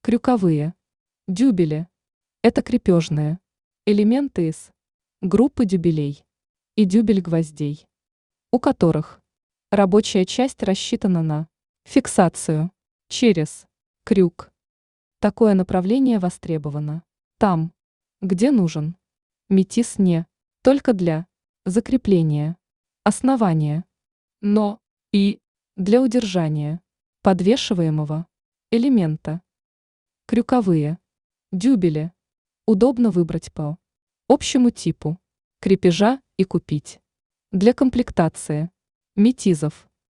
Крюковые. Дюбели. Это крепежные элементы из группы дюбелей и дюбель гвоздей, у которых рабочая часть рассчитана на фиксацию через крюк. Такое направление востребовано там, где нужен. Метис не только для закрепления основания, но и для удержания подвешиваемого элемента. Крюковые дюбели удобно выбрать по общему типу крепежа и купить для комплектации метизов